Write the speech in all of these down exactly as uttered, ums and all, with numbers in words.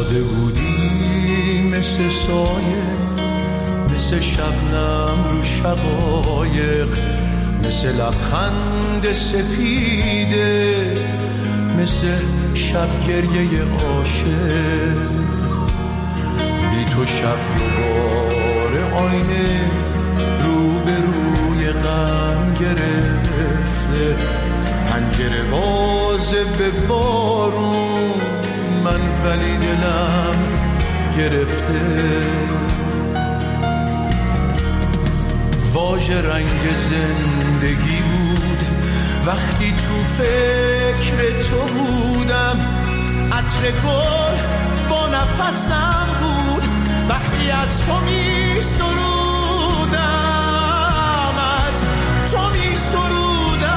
ساده بودی مثل سایه، مثل شبنم رو شقایق، مثل لبخند سپیده، مثل شب گریه عاشق. بی تو شب دوباره آینه رو به روی غم گرفته، پنجره بازه به بارون من ولی دلم گرفته. واژه رنگ زندگی بود وقتی تو فکر تو بودم، عطر گل با نفسم بود وقتی از تو می سرودم، از تو می سرودم.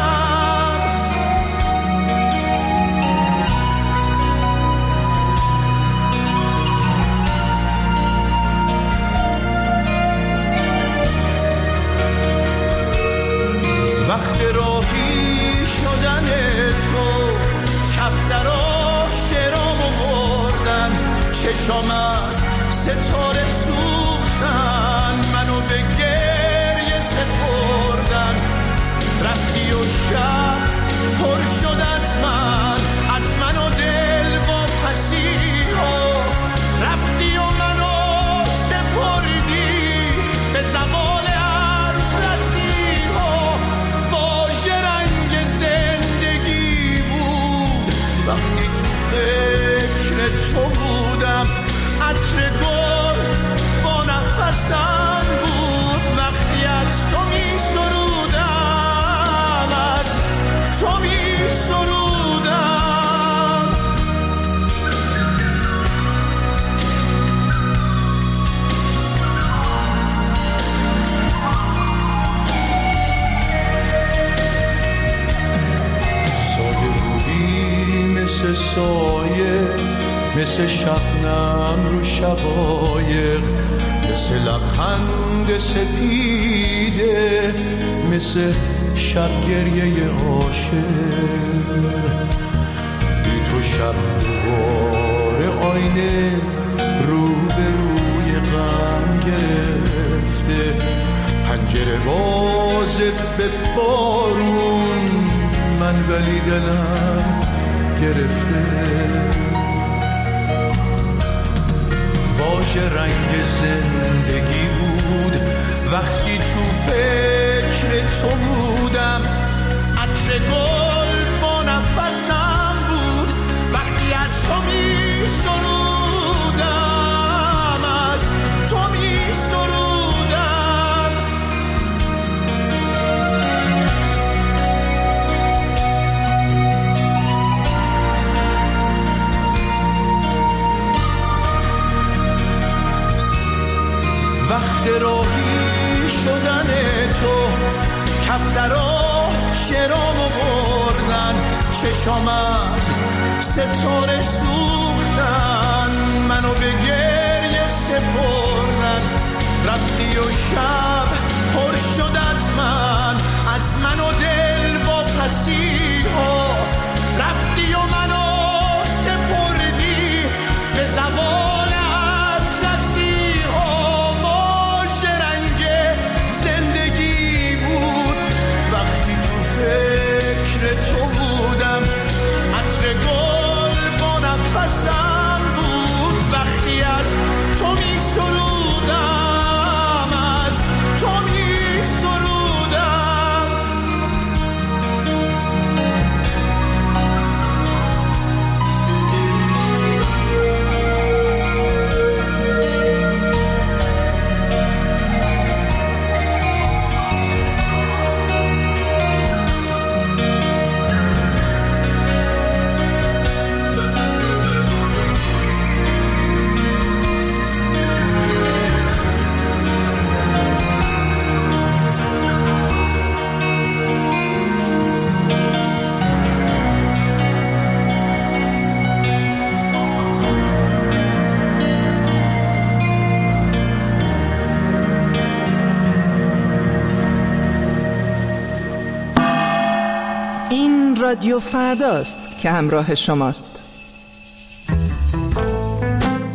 وقت راهی شدن تو کفترا شرامو بردن، چشام از ستاره سوختن، منو به گریه سپردن. رفتی و شب پر شد از من، از من و دل و پسیها. رفتی و منو سپردی به زوال عرش رسیها. واژه رنگ زندگی بود وقتی تو فکر تو بودم، عطر گل با نفسم بود وقتی از تو می سرودم، از تو می سرودم. ساده بودی مثل سایه، مثل شبنم رو شقایق، مثل لبخند سپیده، مثل شب گریه عاشق. بی تو شب دوباره آینه رو به روی غم گرفته، پنجره بازه به بارون من ولی دلم گرفته. واژه رنگ زندگی بود وقتی تو فکر تو بودم، عطر گل با نفسم بود وقتی از تو می سرودم، از تو می سرودم. وقت راهی شدن تو کفترا شرامو بردن، چشام از ستاره سوختن، منو به گریه سپردن. رفتی و شب پر شد از من، از من و دل با پسیها. رفتی و منو سپردی به زوال فکر تو بودم، عطر گل با نفسم بود وقتی از تو می سرودم، از تو می سرودم. رادیو فرداست که همراه شماست.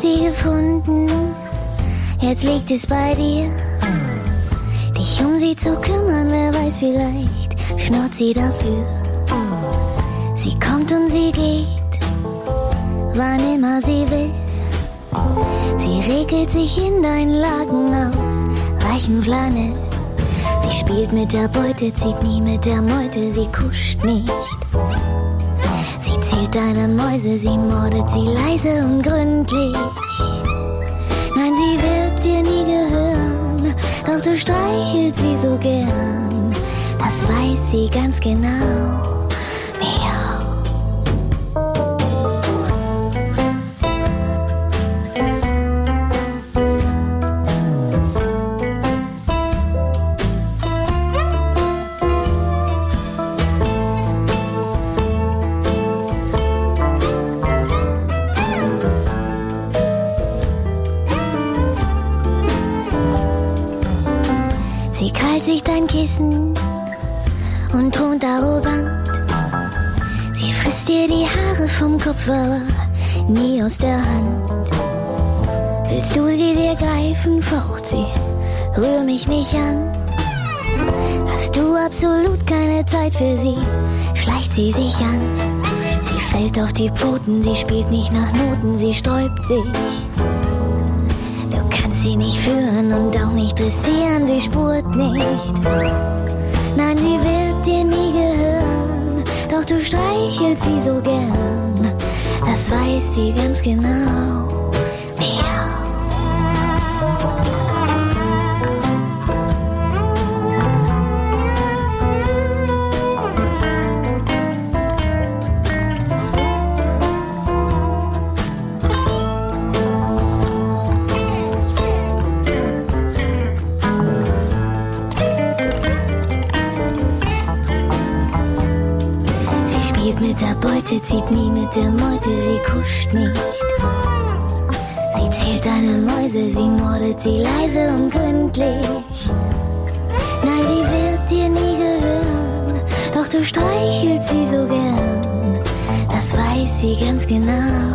sie gefunden, jetzt liegt es bei dir, dich um sie zu kümmern, wer weiß, vielleicht schnurrt sie dafür. Sie kommt und sie geht, wann immer sie will. Sie regelt sich in deinen Laken aus weichen Flanell. Sie spielt mit der Beute, zieht nie mit der Meute, sie kuscht nicht. Sie zählt deine Mäuse, sie mordet sie leise und gründlich. Nein, sie wird dir nie gehören, doch du streichelst sie so gern. Das weiß sie ganz genau. Miau. Sie krallt sich dein Kissen und thront arrogant. Sie frisst dir die Haare vom Kopf, aber nie aus der Hand. Willst du sie dir greifen, faucht sie, rühr mich nicht an. Hast du absolut keine Zeit für sie, schleicht sie sich an. Sie fällt auf die Pfoten, sie spielt nicht nach Noten, sie sträubt sich. Du kannst sie nicht führen und auch nicht dressieren, sie spurt nicht. Nein, sie wird dir nie gehören, doch du streichelst sie so gern. Das weiß sie ganz genau. Miau. Mit der Beute, zieht nie mit der Meute, sie kuscht nicht. Sie zählt deine Mäuse, sie mordet sie leise und gründlich. Nein, sie wird dir nie gehören, doch du streichelst sie so gern. Das weiß sie ganz genau.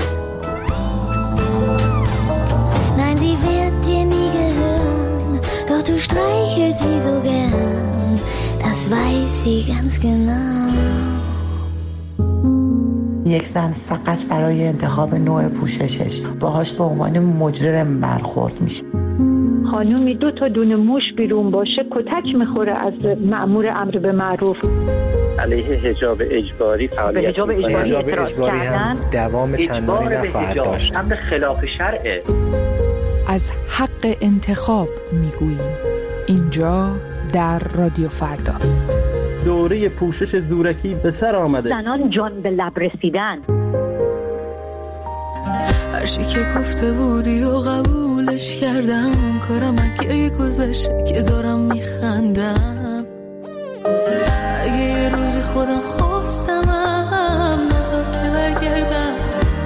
Nein, sie wird dir nie gehören, doch du streichelst sie so gern. Das weiß sie ganz genau. یک زن فقط برای انتخاب نوع پوششش باهاش به عنوان مجرم برخورد میشه. خانومی دو تا دونه موش بیرون باشه کتک میخوره از مأمور امر به معروف. علیه حجاب اجباری فعالیت حجاب اجباری, اجباری هم دوام چندانی نخواهد داشت. امر خلاف شرعه. از حق انتخاب میگوییم اینجا در رادیو فردا. دوره پوشش زورکی به سر آمده. زنان جان به لب رسیدن. هر چی که گفته بودی و قبولش کردم، کارم اگه گذشته که دارم میخندم. اگه یه روزی خودم خواستمم نذار که برگردم.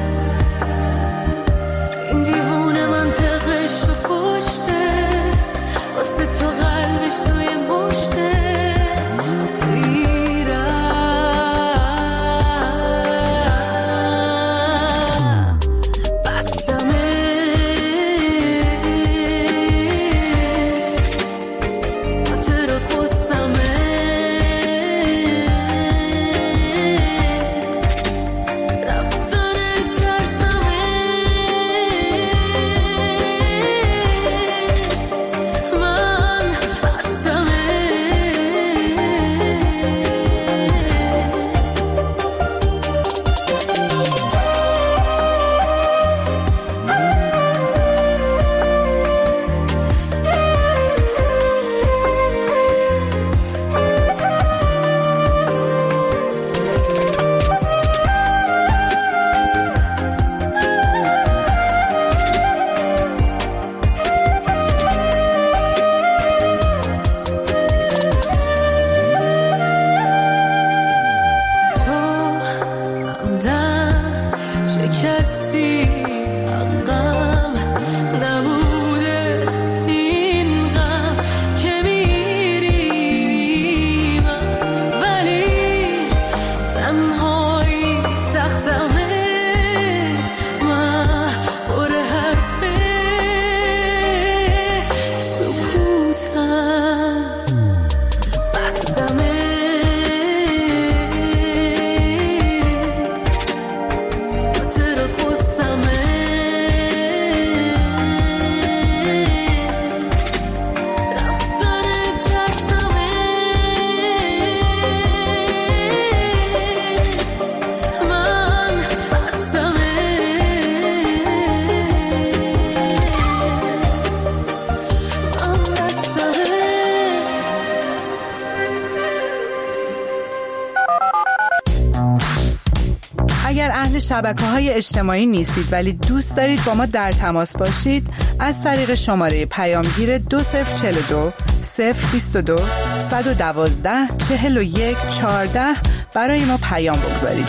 این دیوونه منطقش رو کشته، واسه تو قلبش توی مشته. شبکه‌های اجتماعی نیستید ولی دوست دارید با ما در تماس باشید، از طریق شماره پیامگیر دو صفر چهل و دو صفر بیست و دو صد و دوازده چهل و یک چهارده برای ما پیام بگذارید.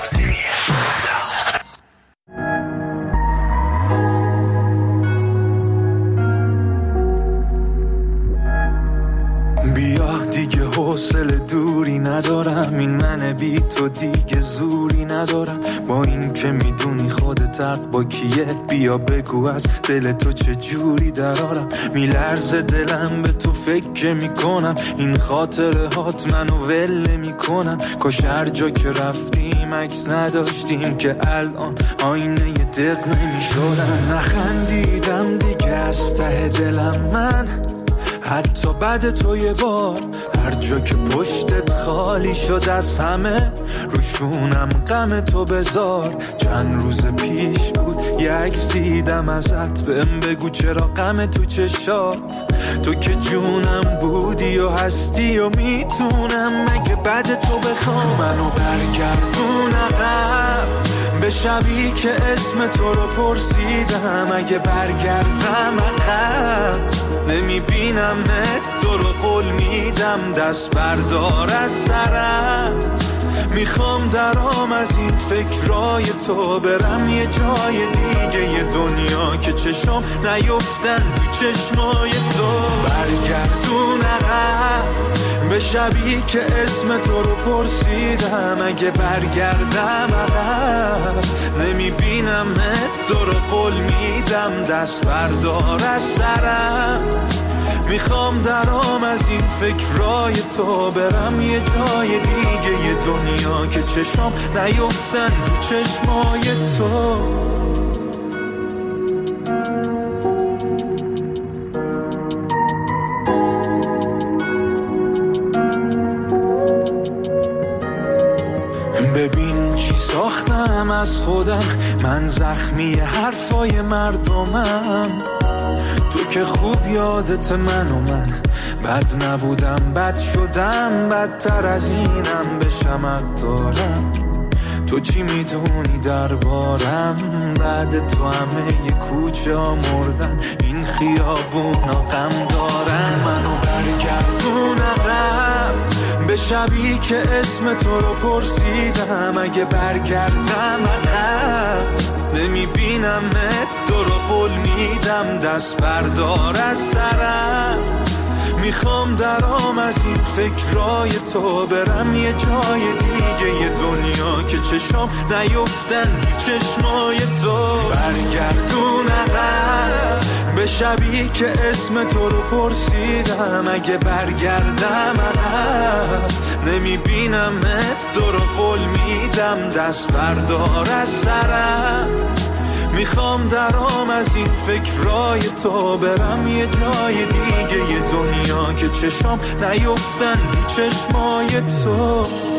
بیا دیگه حوصله دوری ندارم، این من بی تو دیگه زوری ندارم، با این که میدونی خودت حق با کیه، بیا بگو از دل تو چه جوری درارم، میلرزه دلم به تو فکر میکنم، این خاطره هات منو ول میکنم، کاش هر جا که رفتیم عکس نداشتیم که الان آینه ی دق نمیشدن، نخندیدم دیگه از ته دلم من، حتی بعد تو یه بار هر جا که پشتت خالی شد از همه، روشونم غم تو بذار، چند روز پیش بود یه عکس دیدم ازت، بهم بگو چرا غم تو چشات، تو که جونم بودی و هستی و میتونم مگه بعد تو بخوام منو برگردون عقب، به شبی که اسم تو رو پرسیدم، اگه برگردم عقب نمیبینم تو رو قول میدم، دست بردار از سرم، میخوام درام از این فکرای تو برم یه جای دیگه، یه دنیا که چشم نیفتن تو چشمای تو، برگردون عقب به شبی که اسم تو رو پرسیدم، اگه برگردم عقب نمیبینم تو رو قول میدم، دست بردار از سرم، میخوام درام از این فکرای تو برم یه جای دیگه، یه دنیا که چشم نیفتن تو چشمای تو. ببین چی ساختم از خودم، من زخمی حرفای مردمم، تو که خوب یادت من و من بد نبودم، بد شدم، بدتر از اینم بشم اقدارم، تو چی میدونی دربارم، بعد تو همه ی کوچه ها مردن، این خیابونا غم دارن، منو برگردون عقب به شبی که اسم تو رو پرسیدم، اگه برگردم عقب نمیبینم تو رو قول میدم، دست بردار از سرم، میخوام درام از این فکرای تو برم یه جای دیگه، یه دنیا که چشم نیفتن تو چشمای تو، برگردون عقب به شبی که اسم تو رو پرسیدم، اگه برگردم عقب نمیبینم تو رو قول میدم، دست بردار از سرم، میخوام درام از این فکرای تو برم یه جای دیگه، یه دنیا که چشم نیفتن تو چشمای تو.